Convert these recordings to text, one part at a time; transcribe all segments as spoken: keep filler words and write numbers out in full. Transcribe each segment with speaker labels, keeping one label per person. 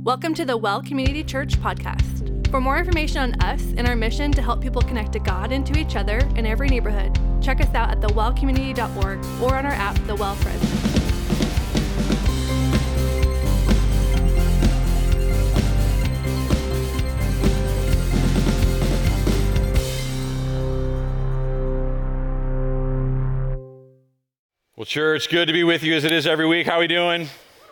Speaker 1: Welcome to the Well Community Church podcast. For more information on us and our mission to help people connect to God and to each other in every neighborhood, check us out at the well community dot org or on our app, The Well Friends.
Speaker 2: Well, church, good to be with you as it is every week. How are we doing?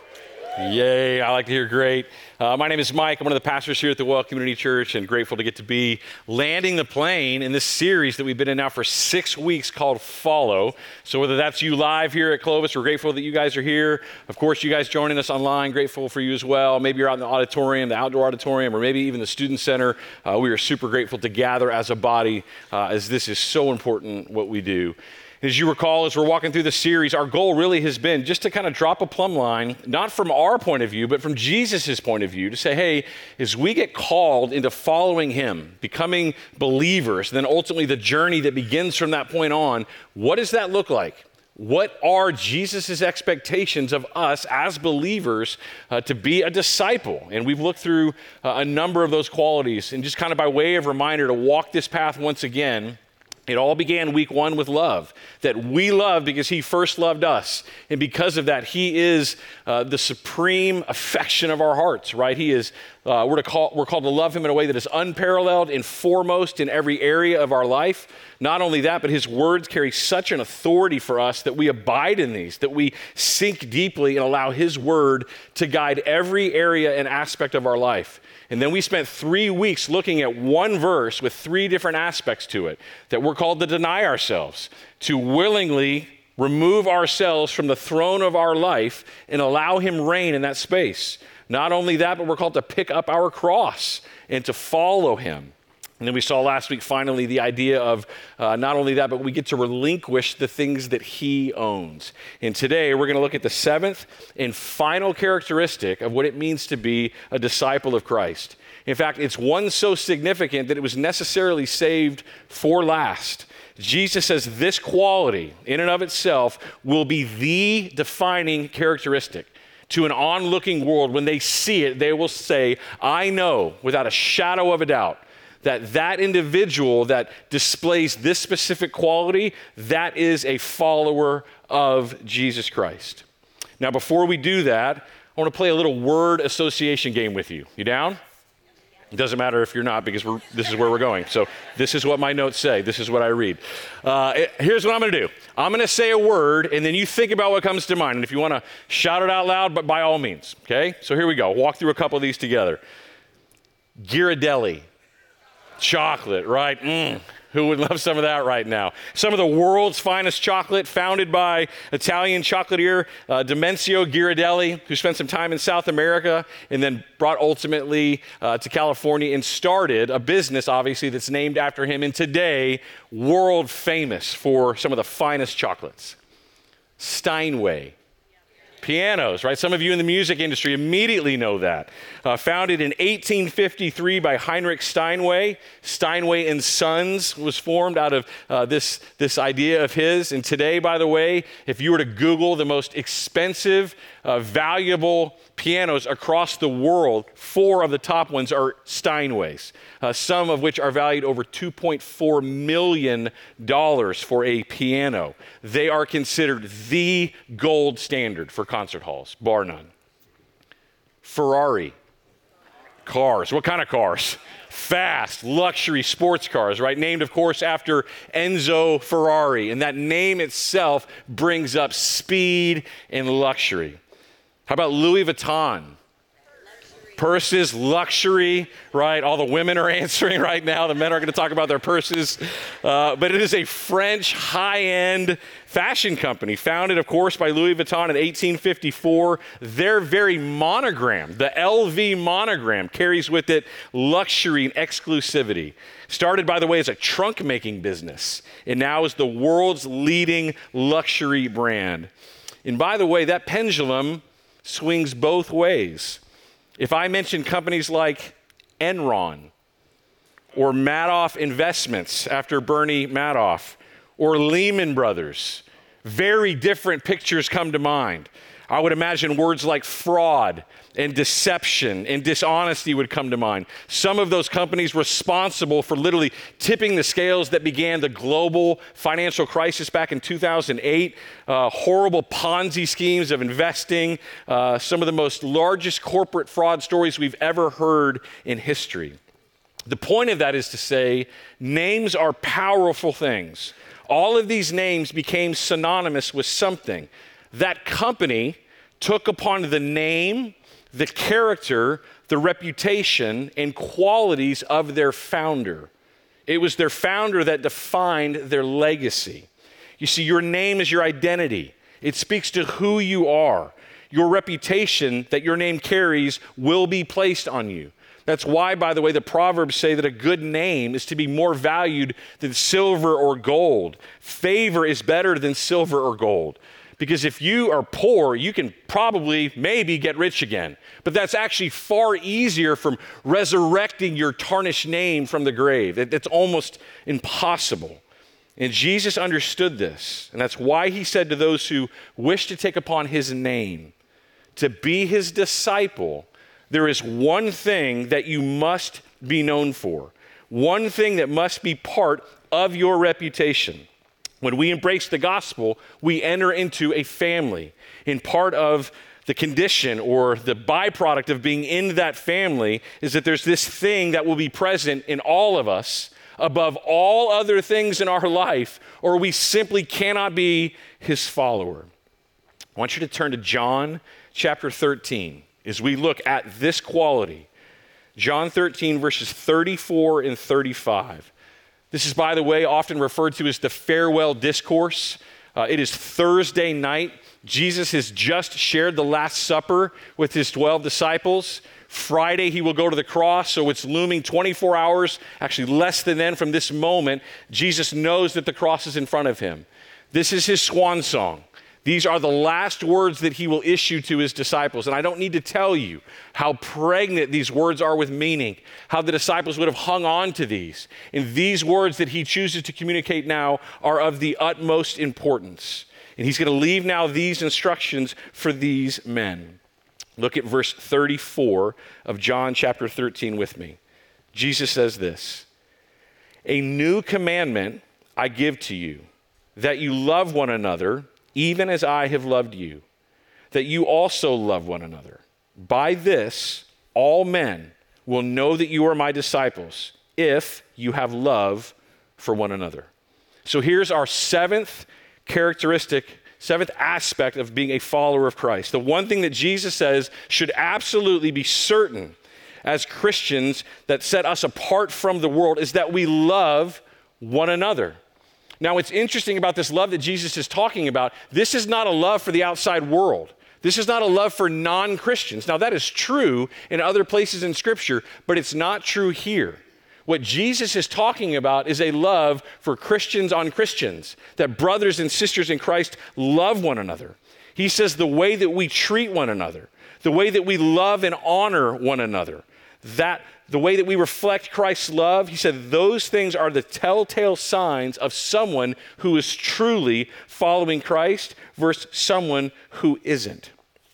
Speaker 2: Yay, I like to hear great. Uh, my name is Mike. I'm one of the pastors here at the Well Community Church and grateful to get to be landing the plane in this series that we've been in now for six weeks called Follow. So whether that's you live here at Clovis, we're grateful that you guys are here. Of course, you guys joining us online, grateful for you as well. Maybe you're out in the auditorium, the outdoor auditorium, or maybe even the student center. Uh, we are super grateful to gather as a body uh, as this is so important what we do. As you recall, as we're walking through the series, our goal really has been just to kind of drop a plumb line, not from our point of view, but from Jesus' point of view, to say, hey, as we get called into following him, becoming believers, then ultimately the journey that begins from that point on, what does that look like? What are Jesus' expectations of us as believers uh, to be a disciple? And we've looked through uh, a number of those qualities, and just kind of by way of reminder to walk this path once again. It all began week one with love, that we love because he first loved us. And because of that, he is uh, the supreme affection of our hearts, right? He is, uh, we're, to call, we're called to love him in a way that is unparalleled and foremost in every area of our life. Not only that, but his words carry such an authority for us that we abide in these, that we sink deeply and allow his word to guide every area and aspect of our life. And then we spent three weeks looking at one verse with three different aspects to it, that we're called to deny ourselves, to willingly remove ourselves from the throne of our life and allow him reign in that space. Not only that, but we're called to pick up our cross and to follow him. And then we saw last week, finally, the idea of uh, not only that, but we get to relinquish the things that he owns. And today, we're going to look at the seventh and final characteristic of what it means to be a disciple of Christ. In fact, it's one so significant that it was necessarily saved for last. Jesus says this quality, in and of itself, will be the defining characteristic. To an onlooking world, when they see it, they will say, I know, without a shadow of a doubt, that that individual that displays this specific quality, that is a follower of Jesus Christ. Now, before we do that, I want to play a little word association game with you. You down? It doesn't matter if you're not, because we're, this is where we're going. So this is what my notes say. This is what I read. Uh, it, here's what I'm going to do. I'm going to say a word, and then you think about what comes to mind. And if you want to shout it out loud, but by all means, okay? So here we go. Walk through a couple of these together. Ghirardelli. Chocolate, right? Mm, who would love some of that right now? Some of the world's finest chocolate, founded by Italian chocolatier uh, Domenico Ghirardelli, who spent some time in South America and then brought ultimately uh, to California and started a business, obviously, that's named after him, and today, world famous for some of the finest chocolates. Steinway. Pianos, right? Some of you in the music industry immediately know that. Uh, founded in eighteen fifty-three by Heinrich Steinway. Steinway and Sons was formed out of uh, this, this idea of his. And today, by the way, if you were to Google the most expensive, uh, valuable pianos across the world, four of the top ones are Steinways, uh, some of which are valued over two point four million dollars for a piano. They are considered the gold standard for concert halls, bar none. Ferrari. Cars. What kind of cars? Fast, luxury sports cars, right? Named, of course, after Enzo Ferrari. And that name itself brings up speed and luxury. How about Louis Vuitton? Luxury. Purses, luxury, right? All the women are answering right now. The men are going to talk about their purses. Uh, but it is a French high-end fashion company, founded, of course, by Louis Vuitton in eighteen fifty-four. Their very monogram, the L V monogram, carries with it luxury and exclusivity. Started, by the way, as a trunk-making business, and now is the world's leading luxury brand. And by the way, that pendulum swings both ways. If I mention companies like Enron or Madoff Investments after Bernie Madoff or Lehman Brothers, very different pictures come to mind. I would imagine words like fraud and deception and dishonesty would come to mind. Some of those companies responsible for literally tipping the scales that began the global financial crisis back in two thousand eight, uh, horrible Ponzi schemes of investing, uh, some of the most largest corporate fraud stories we've ever heard in history. The point of that is to say, names are powerful things. All of these names became synonymous with something. That company took upon the name, the character, the reputation, and qualities of their founder. It was their founder that defined their legacy. You see, your name is your identity. It speaks to who you are. Your reputation that your name carries will be placed on you. That's why, by the way, the Proverbs say that a good name is to be more valued than silver or gold. Favor is better than silver or gold. Because if you are poor, you can probably, maybe get rich again. But that's actually far easier from resurrecting your tarnished name from the grave. It's almost impossible. And Jesus understood this. And that's why he said to those who wish to take upon his name, to be his disciple, there is one thing that you must be known for, one thing that must be part of your reputation. When we embrace the gospel, we enter into a family. And part of the condition or the byproduct of being in that family is that there's this thing that will be present in all of us above all other things in our life, or we simply cannot be his follower. I want you to turn to John chapter thirteen. As we look at this quality, John thirteen, verses thirty-four and thirty-five. This is, by the way, often referred to as the farewell discourse. Uh, it is Thursday night. Jesus has just shared the Last Supper with his twelve disciples. Friday, he will go to the cross, so it's looming twenty-four hours, actually less than then from this moment. Jesus knows that the cross is in front of him. This is his swan song. These are the last words that he will issue to his disciples. And I don't need to tell you how pregnant these words are with meaning, how the disciples would have hung on to these. And these words that he chooses to communicate now are of the utmost importance. And he's going to leave now these instructions for these men. Look at verse thirty-four of John chapter thirteen with me. Jesus says this, "A new commandment I give to you, that you love one another, even as I have loved you, that you also love one another. By this, all men will know that you are my disciples, if you have love for one another." So here's our seventh characteristic, seventh aspect of being a follower of Christ. The one thing that Jesus says should absolutely be certain as Christians that set us apart from the world is that we love one another. Now, what's interesting about this love that Jesus is talking about, this is not a love for the outside world. This is not a love for non-Christians. Now, that is true in other places in Scripture, but it's not true here. What Jesus is talking about is a love for Christians on Christians, that brothers and sisters in Christ love one another. He says the way that we treat one another, the way that we love and honor one another, that the way that we reflect Christ's love, he said those things are the telltale signs of someone who is truly following Christ versus someone who isn't.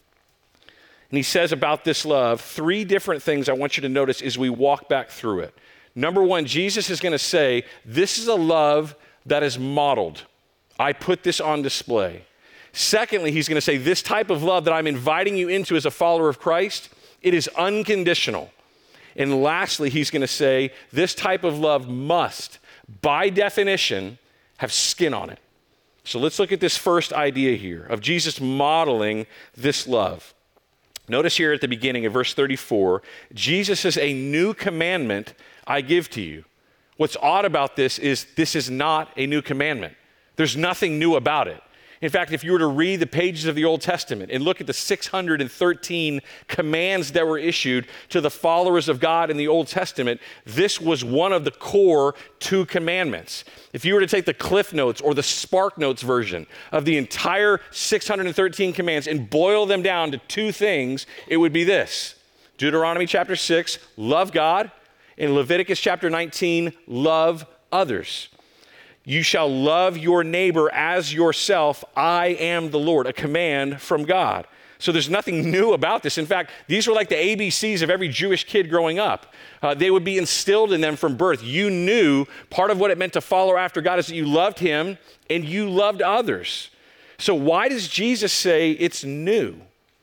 Speaker 2: And he says about this love, three different things I want you to notice as we walk back through it. Number one, Jesus is going to say, this is a love that is modeled. I put this on display. Secondly, he's going to say, this type of love that I'm inviting you into as a follower of Christ, it is unconditional. And lastly, he's going to say, this type of love must, by definition, have skin on it. So let's look at this first idea here of Jesus modeling this love. Notice here at the beginning of verse thirty-four, Jesus says, a new commandment I give to you. What's odd about this is this is not a new commandment. There's nothing new about it. In fact, if you were to read the pages of the Old Testament and look at the six hundred thirteen commands that were issued to the followers of God in the Old Testament, this was one of the core two commandments. If you were to take the Cliff Notes or the Spark Notes version of the entire six hundred thirteen commands and boil them down to two things, it would be this. Deuteronomy chapter six, love God. In Leviticus chapter nineteen, love others. You shall love your neighbor as yourself. I am the Lord, a command from God. So there's nothing new about this. In fact, these were like the A B Cs of every Jewish kid growing up. Uh, they would be instilled in them from birth. You knew part of what it meant to follow after God is that you loved him and you loved others. So why does Jesus say it's new?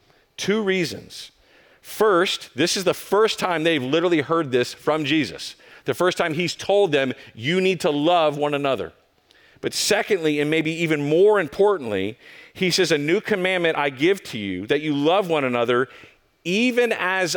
Speaker 2: Two reasons. First, this is the first time they've literally heard this from Jesus. The first time he's told them, you need to love one another. But secondly, and maybe even more importantly, he says, a new commandment I give to you, that you love one another, even as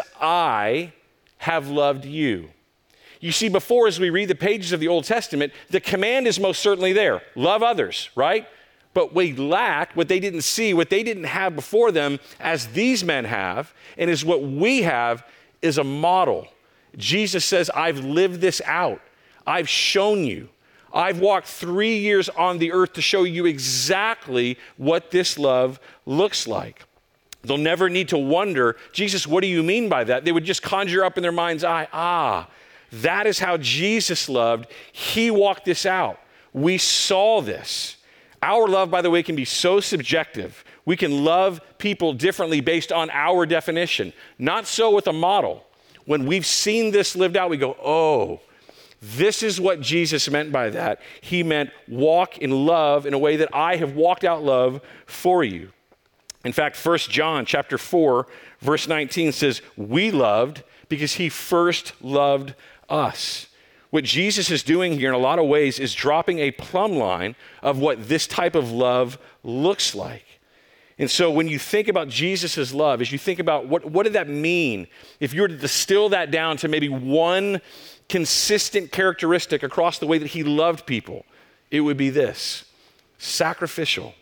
Speaker 2: I have loved you. You see, before, as we read the pages of the Old Testament, the command is most certainly there. Love others, right? But we lack what they didn't see, what they didn't have before them, as these men have, and is what we have, is a model. Jesus says, I've lived this out. I've shown you. I've walked three years on the earth to show you exactly what this love looks like. They'll never need to wonder, Jesus, what do you mean by that? They would just conjure up in their mind's eye, ah, that is how Jesus loved. He walked this out. We saw this. Our love, by the way, can be so subjective. We can love people differently based on our definition. Not so with a model. When we've seen this lived out, we go, oh, this is what Jesus meant by that. He meant walk in love in a way that I have walked out love for you. In fact, First John chapter four, verse nineteen says, we loved because he first loved us. What Jesus is doing here in a lot of ways is dropping a plumb line of what this type of love looks like. And so when you think about Jesus' love, as you think about what, what did that mean? If you were to distill that down to maybe one consistent characteristic across the way that he loved people, it would be this: sacrificial.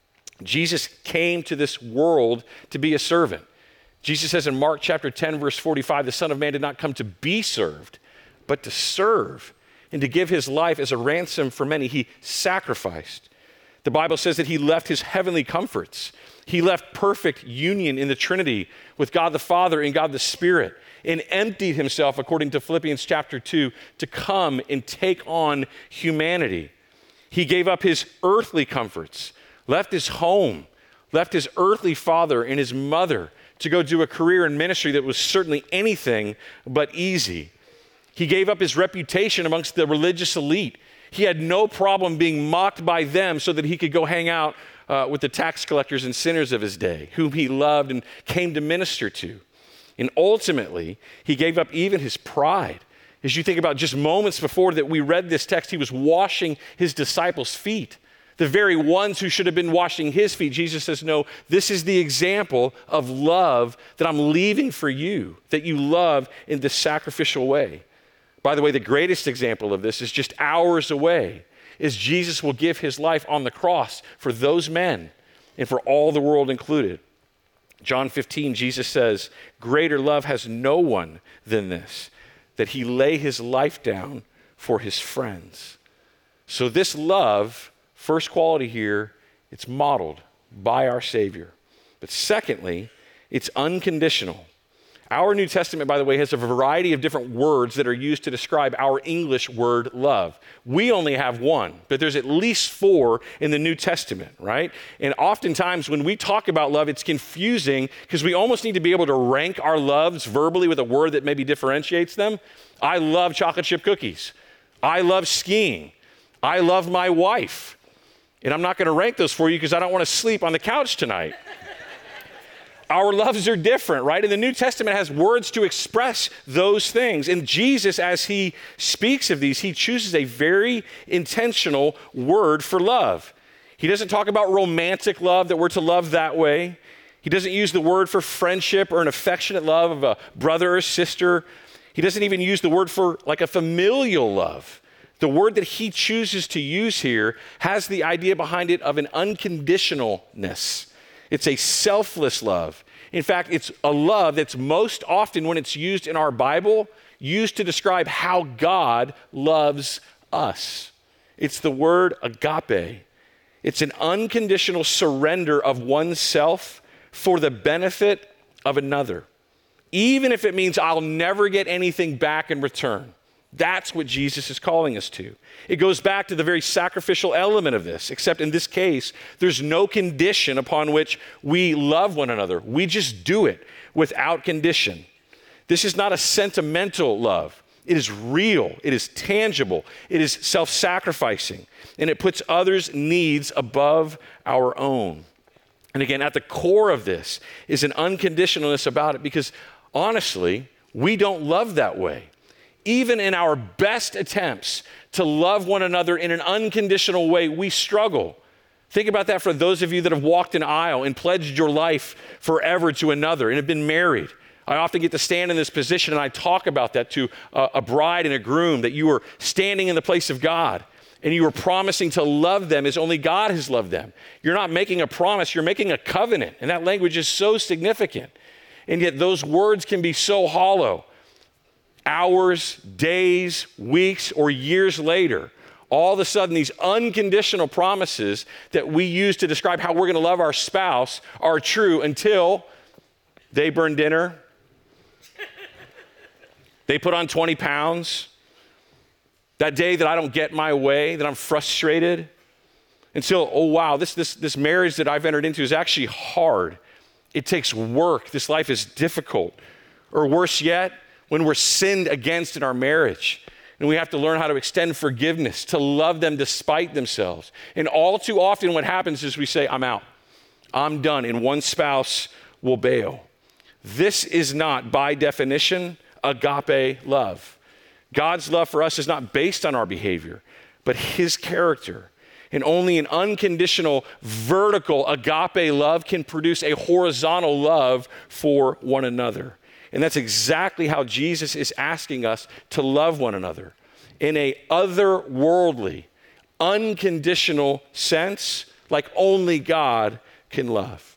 Speaker 2: Jesus came to this world to be a servant. Jesus says in Mark chapter ten, verse forty-five, the Son of Man did not come to be served, but to serve and to give his life as a ransom for many. He sacrificed. The Bible says that he left his heavenly comforts. He left perfect union in the Trinity with God the Father and God the Spirit, and emptied himself, according to Philippians chapter two, to come and take on humanity. He gave up his earthly comforts, left his home, left his earthly father and his mother to go do a career in ministry that was certainly anything but easy. He gave up his reputation amongst the religious elite. He had no problem being mocked by them so that he could go hang out uh, with the tax collectors and sinners of his day, whom he loved and came to minister to. And ultimately, he gave up even his pride. As you think about just moments before that we read this text, he was washing his disciples' feet. The very ones who should have been washing his feet. Jesus says, no, this is the example of love that I'm leaving for you, that you love in this sacrificial way. By the way, the greatest example of this is just hours away, is Jesus will give his life on the cross for those men and for all the world included. John fifteen, Jesus says, greater love has no one than this, that he lay his life down for his friends. So this love, first quality here, it's modeled by our Savior. But secondly, it's unconditional. Our New Testament, by the way, has a variety of different words that are used to describe our English word love. We only have one, but there's at least four in the New Testament, right? And oftentimes when we talk about love, it's confusing because we almost need to be able to rank our loves verbally with a word that maybe differentiates them. I love chocolate chip cookies. I love skiing. I love my wife. And I'm not going to rank those for you because I don't want to sleep on the couch tonight. Our loves are different, right? And the New Testament has words to express those things. And Jesus, as he speaks of these, he chooses a very intentional word for love. He doesn't talk about romantic love, that we're to love that way. He doesn't use the word for friendship or an affectionate love of a brother or sister. He doesn't even use the word for like a familial love. The word that he chooses to use here has the idea behind it of an unconditionalness. It's a selfless love. In fact, it's a love that's most often, when it's used in our Bible, used to describe how God loves us. It's the word agape. It's an unconditional surrender of oneself for the benefit of another, even if it means I'll never get anything back in return. That's what Jesus is calling us to. It goes back to the very sacrificial element of this, except in this case, there's no condition upon which we love one another. We just do it without condition. This is not a sentimental love. It is real. It is tangible. It is self-sacrificing, and it puts others' needs above our own. And again, at the core of this is an unconditionalness about it, because honestly, we don't love that way. Even in our best attempts to love one another in an unconditional way, we struggle. Think about that for those of you that have walked an aisle and pledged your life forever to another and have been married. I often get to stand in this position and I talk about that to a, a bride and a groom, that you are standing in the place of God and you are promising to love them as only God has loved them. You're not making a promise, you're making a covenant. And that language is so significant. And yet those words can be so hollow. Hours, days, weeks, or years later, all of a sudden these unconditional promises that we use to describe how we're going to love our spouse are true until they burn dinner, they put on twenty pounds, that day that I don't get my way, that I'm frustrated, until, oh wow, this, this, this marriage that I've entered into is actually hard. It takes work. This life is difficult. Or worse yet, when we're sinned against in our marriage and we have to learn how to extend forgiveness, to love them despite themselves. And all too often what happens is we say, I'm out, I'm done, and one spouse will bail. This is not, by definition, agape love. God's love for us is not based on our behavior, but his character. And only an unconditional, vertical agape love can produce a horizontal love for one another. And that's exactly how Jesus is asking us to love one another, in a otherworldly, unconditional sense, like only God can love.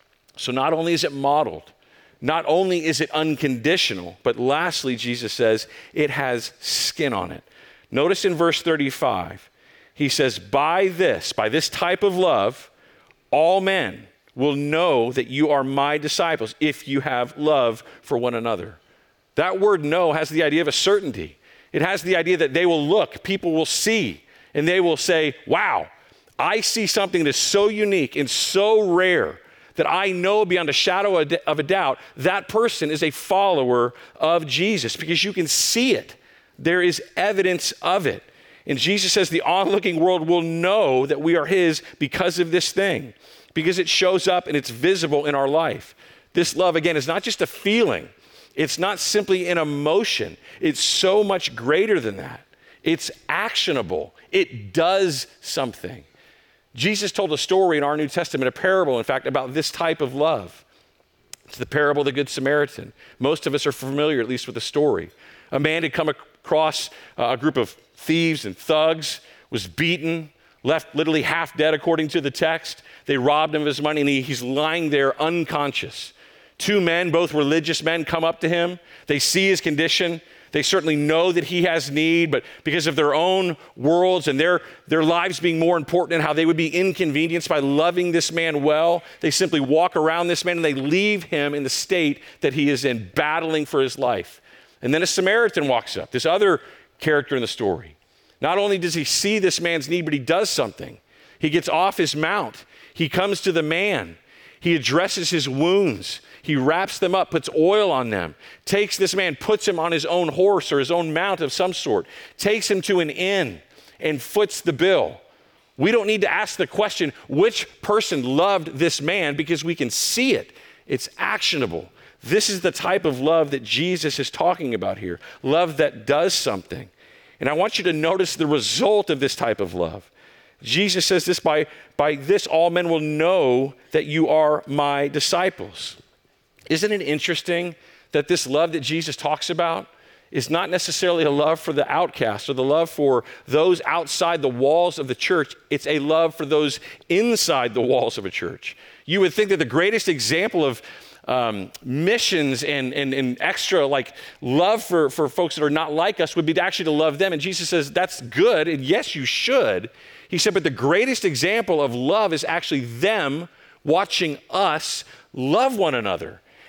Speaker 2: So not only is it modeled, not only is it unconditional, but lastly, Jesus says, it has skin on it. Notice in verse thirty-five, he says, by this, by this type of love, all men will know that you are my disciples if you have love for one another. That word know has the idea of a certainty. It has the idea that they will look, people will see, and they will say, wow, I see something that is so unique and so rare that I know beyond a shadow of a doubt that person is a follower of Jesus, because you can see it. There is evidence of it. And Jesus says the onlooking world will know that we are his because of this thing, because it shows up and it's visible in our life. This love, again, is not just a feeling. It's not simply an emotion. It's so much greater than that. It's actionable. It does something. Jesus told a story in our New Testament, a parable, in fact, about this type of love. It's the parable of the Good Samaritan. Most of us are familiar, at least, with the story. A man had come across a group of thieves and thugs, was beaten, left literally half dead according to the text. They robbed him of his money, and he, he's lying there unconscious. Two men, both religious men, come up to him. They see his condition. They certainly know that he has need, but because of their own worlds and their, their lives being more important and how they would be inconvenienced by loving this man well, they simply walk around this man and they leave him in the state that he is in, battling for his life. And then a Samaritan walks up, this other character in the story. Not only does he see this man's need, but he does something. He gets off his mount. He comes to the man. He addresses his wounds. He wraps them up, puts oil on them, takes this man, puts him on his own horse or his own mount of some sort, takes him to an inn and foots the bill. We don't need to ask the question, which person loved this man, because we can see it. It's actionable. This is the type of love that Jesus is talking about here, love that does something. And I want you to notice the result of this type of love. Jesus says this, by, by this all men will know that you are my disciples. Isn't it interesting that this love that Jesus talks about is not necessarily a love for the outcast or the love for those outside the walls of the church. It's a love for those inside the walls of a church. You would think that the greatest example of um, missions and, and, and extra like love for, for folks that are not like us would be to actually to love them. And Jesus says, that's good. And yes, you should. He said, but the greatest example of love is actually them watching us love one another.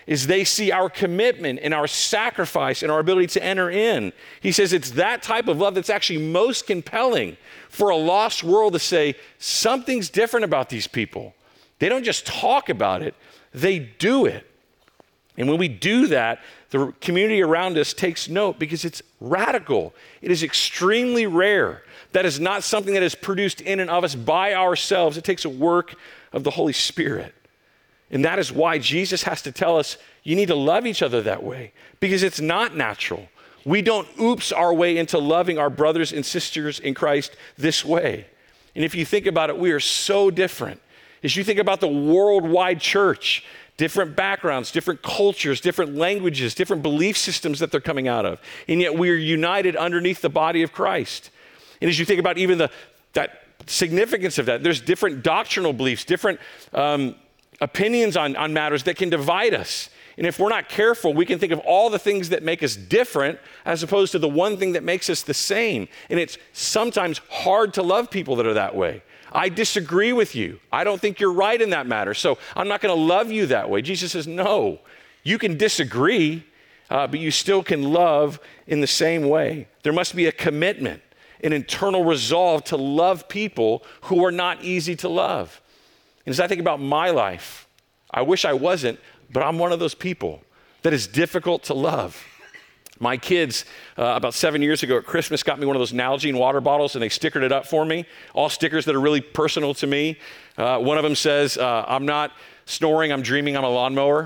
Speaker 2: is they see our commitment and our sacrifice and our ability to enter in. He says it's that type of love that's actually most compelling for a lost world to say, something's different about these people. They don't just talk about it, they do it. And when we do that, the community around us takes note because it's radical. It is extremely rare. That is not something that is produced in and of us by ourselves. It takes a work of the Holy Spirit. And that is why Jesus has to tell us, you need to love each other that way, because it's not natural. We don't oops our way into loving our brothers and sisters in Christ this way. And if you think about it, we are so different. As you think about the worldwide church, different backgrounds, different cultures, different languages, different belief systems that they're coming out of, and yet we are united underneath the body of Christ. And as you think about even the that significance of that, there's different doctrinal beliefs, different um, opinions on, on matters that can divide us. And if we're not careful, we can think of all the things that make us different as opposed to the one thing that makes us the same. And it's sometimes hard to love people that are that way. I disagree with you. I don't think you're right in that matter, so I'm not going to love you that way. Jesus says, no, you can disagree, uh, but you still can love in the same way. There must be a commitment, an internal resolve to love people who are not easy to love. And as I think about my life, I wish I wasn't, but I'm one of those people that is difficult to love. My kids, uh, about seven years ago at Christmas, got me one of those Nalgene water bottles, and they stickered it up for me, all stickers that are really personal to me. Uh, one of them says, uh, I'm not snoring, I'm dreaming I'm a lawnmower.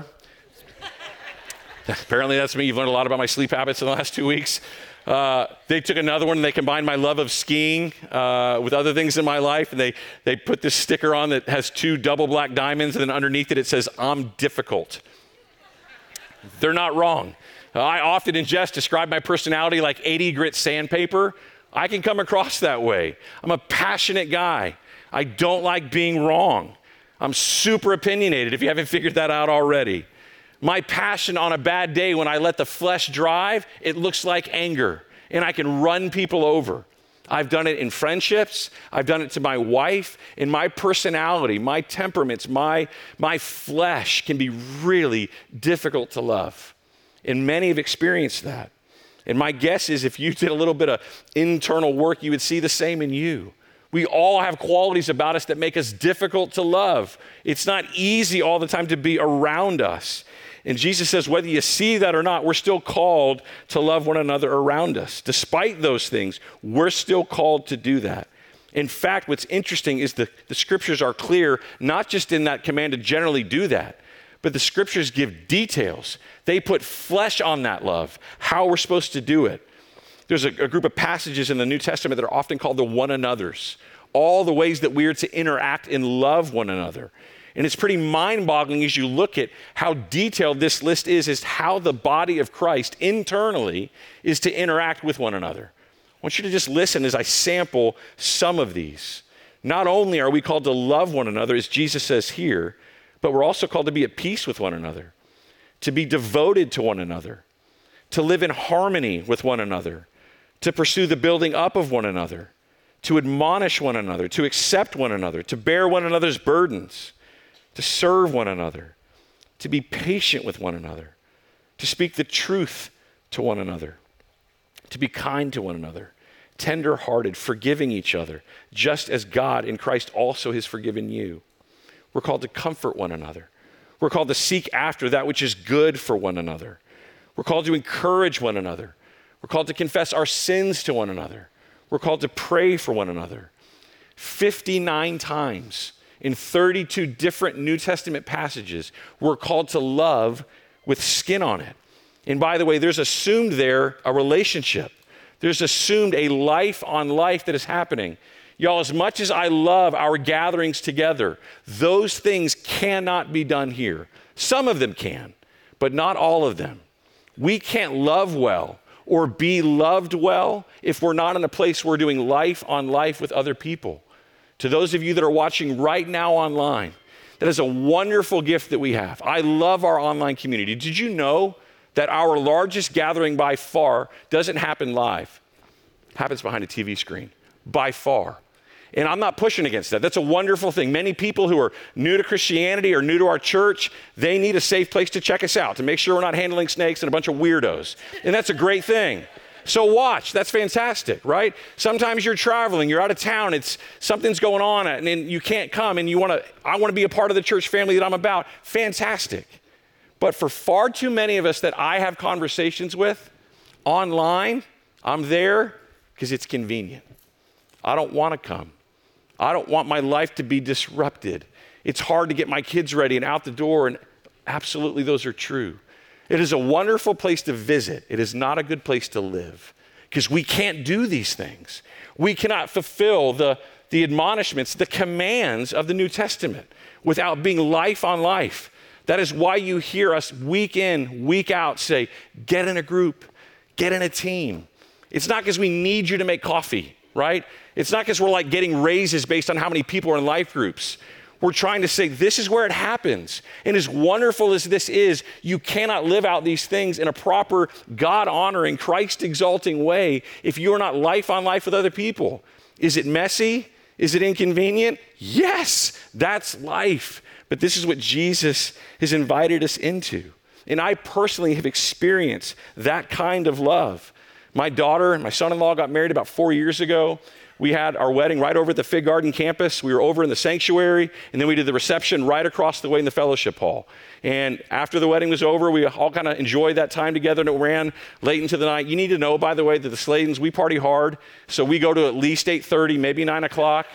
Speaker 2: Apparently that's me. You've learned a lot about my sleep habits in the last two weeks. Uh, they took another one and they combined my love of skiing uh, with other things in my life, and they, they put this sticker on that has two double black diamonds, and then underneath it, it says, I'm difficult. They're not wrong. Uh, I often in jest describe my personality like eighty grit sandpaper. I can come across that way. I'm a passionate guy. I don't like being wrong. I'm super opinionated, if you haven't figured that out already. My passion on a bad day, when I let the flesh drive, it looks like anger, and I can run people over. I've done it in friendships. I've done it to my wife. In my personality, my temperaments, my, my flesh can be really difficult to love. And many have experienced that. And my guess is if you did a little bit of internal work, you would see the same in you. We all have qualities about us that make us difficult to love. It's not easy all the time to be around us. And Jesus says, whether you see that or not, we're still called to love one another around us. Despite those things, we're still called to do that. In fact, what's interesting is the, the scriptures are clear, not just in that command to generally do that, but the scriptures give details. They put flesh on that love, how we're supposed to do it. There's a, a group of passages in the New Testament that are often called the one another's, all the ways that we are to interact and love one another. And it's pretty mind-boggling as you look at how detailed this list is, is how the body of Christ internally is to interact with one another. I want you to just listen as I sample some of these. Not only are we called to love one another, as Jesus says here, but we're also called to be at peace with one another, to be devoted to one another, to live in harmony with one another, to pursue the building up of one another, to admonish one another, to accept one another, to bear one another's burdens, to serve one another, to be patient with one another, to speak the truth to one another, to be kind to one another, tender-hearted, forgiving each other, just as God in Christ also has forgiven you. We're called to comfort one another. We're called to seek after that which is good for one another. We're called to encourage one another. We're called to confess our sins to one another. We're called to pray for one another. fifty-nine times in thirty-two different New Testament passages, we're called to love with skin on it. And by the way, there's assumed there a relationship. There's assumed a life on life that is happening. Y'all, as much as I love our gatherings together, those things cannot be done here. Some of them can, but not all of them. We can't love well or be loved well if we're not in a place where we're doing life on life with other people. To those of you that are watching right now online, that is a wonderful gift that we have. I love our online community. Did you know that our largest gathering by far doesn't happen live? It happens behind a T V screen, by far. And I'm not pushing against that. That's a wonderful thing. Many people who are new to Christianity or new to our church, they need a safe place to check us out, to make sure we're not handling snakes and a bunch of weirdos. And that's a great thing. So watch, that's fantastic, right? Sometimes you're traveling, you're out of town, it's something's going on and then you can't come and you wanna, I wanna be a part of the church family that I'm about. Fantastic. But for far too many of us that I have conversations with online, I'm there because it's convenient. I don't wanna come. I don't want my life to be disrupted. It's hard to get my kids ready and out the door, and absolutely those are true. It is a wonderful place to visit. It is not a good place to live because we can't do these things. We cannot fulfill the, the admonishments, the commands of the New Testament without being life on life. That is why you hear us week in, week out say, get in a group, get in a team. It's not because we need you to make coffee, right? It's not because we're like getting raises based on how many people are in life groups. We're trying to say this is where it happens. And as wonderful as this is, you cannot live out these things in a proper, God-honoring, Christ-exalting way if you're not life on life with other people. Is it messy? Is it inconvenient? Yes, that's life. But this is what Jesus has invited us into. And I personally have experienced that kind of love. My daughter and my son-in-law got married about four years ago. We had our wedding right over at the Fig Garden campus. We were over in the sanctuary, and then we did the reception right across the way in the fellowship hall. And after the wedding was over, we all kind of enjoyed that time together, and it ran late into the night. You need to know, by the way, that the Sladens, we party hard, so we go to at least eight thirty, maybe nine o'clock.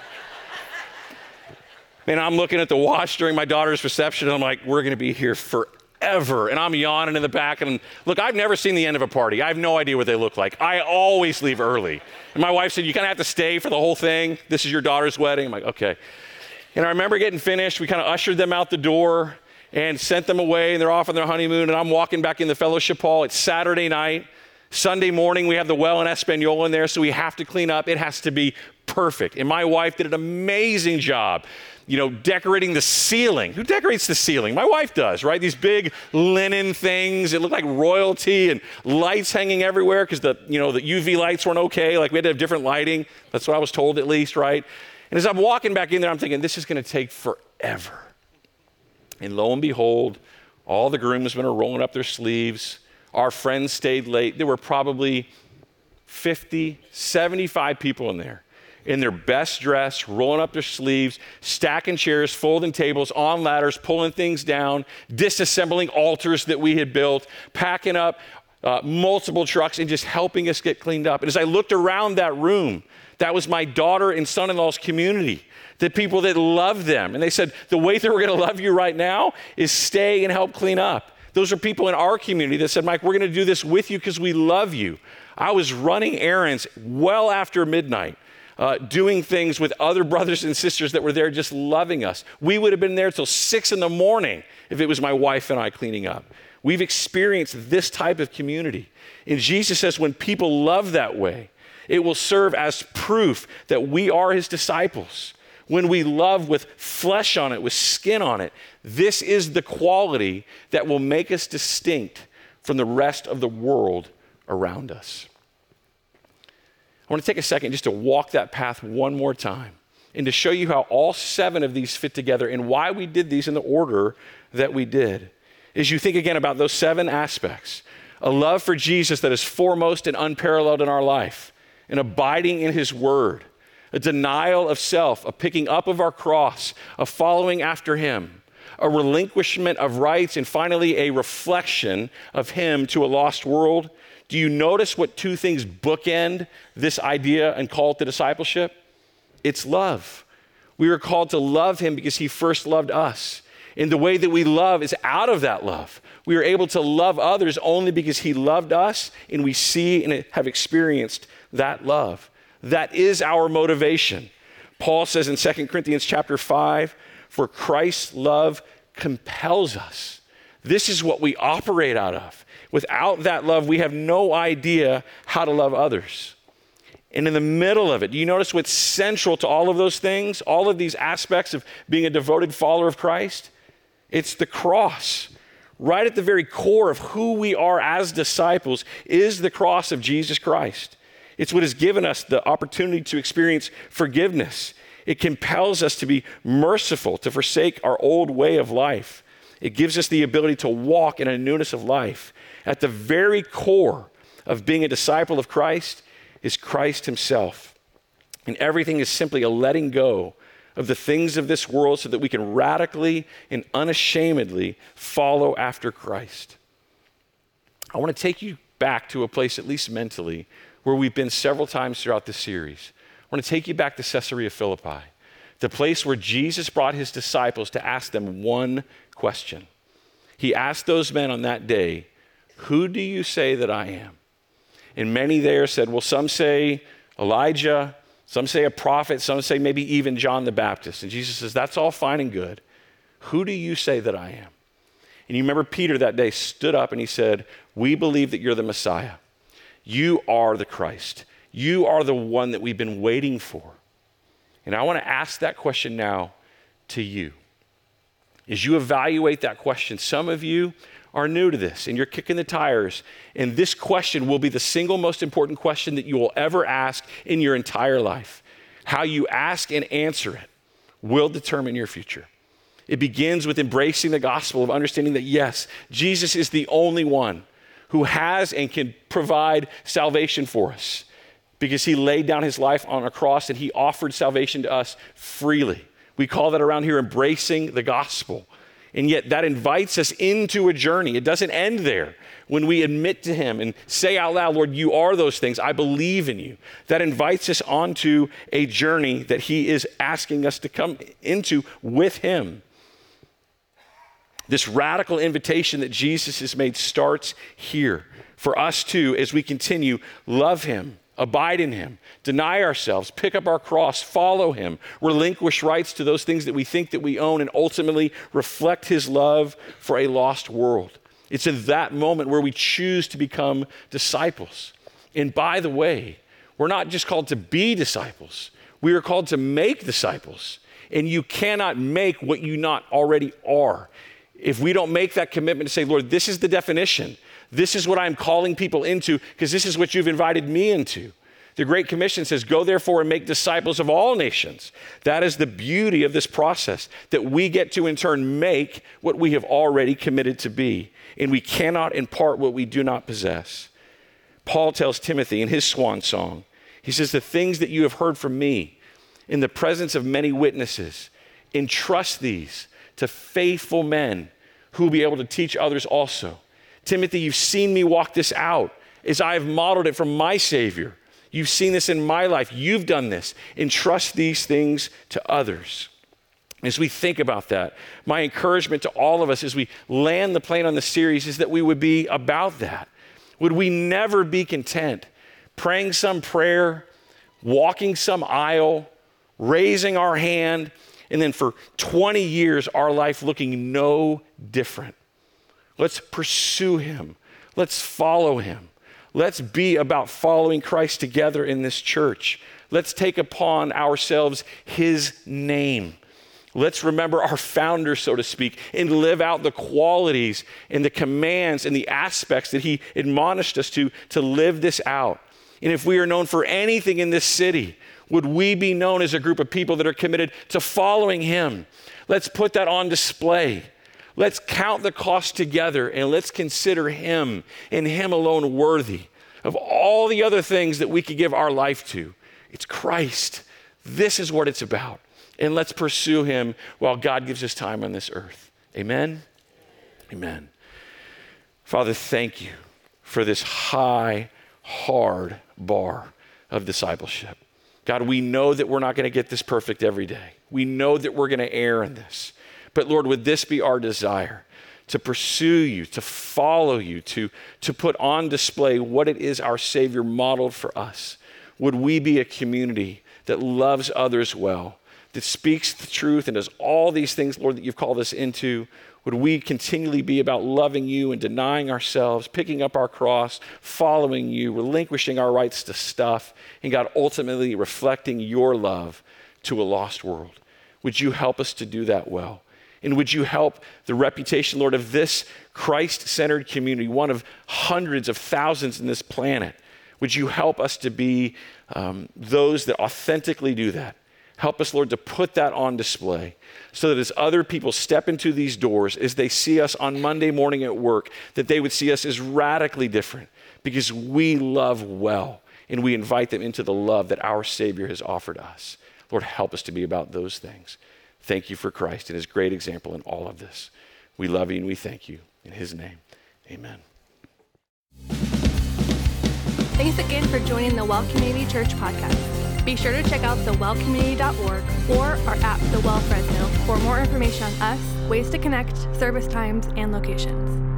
Speaker 2: And I'm looking at the watch during my daughter's reception, and I'm like, we're going to be here forever. Ever. And I'm yawning in the back. And look, I've never seen the end of a party. I have no idea what they look like. I always leave early. And my wife said, you kind of have to stay for the whole thing. This is your daughter's wedding. I'm like, okay. And I remember getting finished. We kind of ushered them out the door and sent them away. And they're off on their honeymoon. And I'm walking back in the fellowship hall. It's Saturday night. Sunday morning, we have the well in Espanola in there, so we have to clean up. It has to be perfect. And my wife did an amazing job, you know, decorating the ceiling. Who decorates the ceiling? My wife does, right? These big linen things. It looked like royalty and lights hanging everywhere because the, you know, the U V lights weren't okay. Like we had to have different lighting. That's what I was told at least, right? And as I'm walking back in there, I'm thinking, this is going to take forever. And lo and behold, all the groomsmen are rolling up their sleeves. Our friends stayed late. There were probably fifty, seventy-five people in there in their best dress, rolling up their sleeves, stacking chairs, folding tables, on ladders, pulling things down, disassembling altars that we had built, packing up uh, multiple trucks and just helping us get cleaned up. And as I looked around that room, that was my daughter and son-in-law's community, the people that loved them. And they said, the way that we're going to love you right now is stay and help clean up. Those are people in our community that said, Mike, we're going to do this with you because we love you. I was running errands well after midnight, uh, doing things with other brothers and sisters that were there just loving us. We would have been there till six in the morning if it was my wife and I cleaning up. We've experienced this type of community. And Jesus says when people love that way, it will serve as proof that we are his disciples. When we love with flesh on it, with skin on it, this is the quality that will make us distinct from the rest of the world around us. I want to take a second just to walk that path one more time and to show you how all seven of these fit together and why we did these in the order that we did. As you think again about those seven aspects, a love for Jesus that is foremost and unparalleled in our life, an abiding in his word, a denial of self, a picking up of our cross, a following after him, a relinquishment of rights, and finally a reflection of him to a lost world. Do you notice what two things bookend this idea and call to discipleship? It's love. We are called to love him because he first loved us. And the way that we love is out of that love. We are able to love others only because he loved us, and we see and have experienced that love. That is our motivation. Paul says in Second Corinthians chapter five, for Christ's love compels us. This is what we operate out of. Without that love, we have no idea how to love others. And in the middle of it, do you notice what's central to all of those things, all of these aspects of being a devoted follower of Christ? It's the cross. Right at the very core of who we are as disciples is the cross of Jesus Christ. It's what has given us the opportunity to experience forgiveness It compels us to be merciful, to forsake our old way of life. It gives us the ability to walk in a newness of life. At the very core of being a disciple of Christ is Christ himself. And everything is simply a letting go of the things of this world so that we can radically and unashamedly follow after Christ. I want to take you back to a place, at least mentally, where we've been several times throughout this series. I want to take you back to Caesarea Philippi, the place where Jesus brought his disciples to ask them one question. He asked those men on that day, "Who do you say that I am?" And many there said, well, some say Elijah, some say a prophet, some say maybe even John the Baptist. And Jesus says, that's all fine and good. Who do you say that I am? And you remember Peter that day stood up and he said, we believe that you're the Messiah. You are the Christ. You are the one that we've been waiting for. And I want to ask that question now to you. As you evaluate that question, some of you are new to this and you're kicking the tires, and this question will be the single most important question that you will ever ask in your entire life. How you ask and answer it will determine your future. It begins with embracing the gospel, of understanding that yes, Jesus is the only one who has and can provide salvation for us, because he laid down his life on a cross and he offered salvation to us freely. We call that around here embracing the gospel. And yet that invites us into a journey. It doesn't end there. When we admit to him and say out loud, Lord, you are those things. I believe in you. That invites us onto a journey that he is asking us to come into with him. This radical invitation that Jesus has made starts here for us too, as we continue, love him, abide in him, deny ourselves, pick up our cross, follow him, relinquish rights to those things that we think that we own, and ultimately reflect his love for a lost world. It's in that moment where we choose to become disciples. And by the way, we're not just called to be disciples. We are called to make disciples. And you cannot make what you not already are. If we don't make that commitment to say, Lord, this is the definition. This is what I'm calling people into, because this is what you've invited me into. The Great Commission says, go therefore and make disciples of all nations. That is the beauty of this process, that we get to in turn make what we have already committed to be. And we cannot impart what we do not possess. Paul tells Timothy in his swan song, he says, the things that you have heard from me in the presence of many witnesses, entrust these to faithful men who will be able to teach others also. Timothy, you've seen me walk this out as I have modeled it from my Savior. You've seen this in my life. You've done this. Entrust these things to others. As we think about that, my encouragement to all of us as we land the plane on the series is that we would be about that. Would we never be content praying some prayer, walking some aisle, raising our hand, and then for twenty years, our life looking no different? Let's pursue him. Let's follow him. Let's be about following Christ together in this church. Let's take upon ourselves his name. Let's remember our founder, so to speak, and live out the qualities and the commands and the aspects that he admonished us to, to live this out. And if we are known for anything in this city, would we be known as a group of people that are committed to following him? Let's put that on display. Let's count the cost together and let's consider him and him alone worthy of all the other things that we could give our life to. It's Christ. This is what it's about. And let's pursue him while God gives us time on this earth. Amen? Amen. Father, thank you for this high, hard bar of discipleship. God, we know that we're not going to get this perfect every day. We know that we're going to err in this. But Lord, would this be our desire, to pursue you, to follow you, to, to put on display what it is our Savior modeled for us? Would we be a community that loves others well, that speaks the truth and does all these things, Lord, that you've called us into? Would we continually be about loving you and denying ourselves, picking up our cross, following you, relinquishing our rights to stuff, and God, ultimately reflecting your love to a lost world? Would you help us to do that well? And would you help the reputation, Lord, of this Christ-centered community, one of hundreds of thousands in this planet? Would you help us to be um, those that authentically do that? Help us, Lord, to put that on display so that as other people step into these doors, as they see us on Monday morning at work, that they would see us as radically different because we love well and we invite them into the love that our Savior has offered us. Lord, help us to be about those things. Thank you for Christ and his great example in all of this. We love you and we thank you. In his name, amen.
Speaker 1: Thanks again for joining the Well Community Church podcast. Be sure to check out the well community dot org or our app, The Well Fresno, for more information on us, ways to connect, service times, and locations.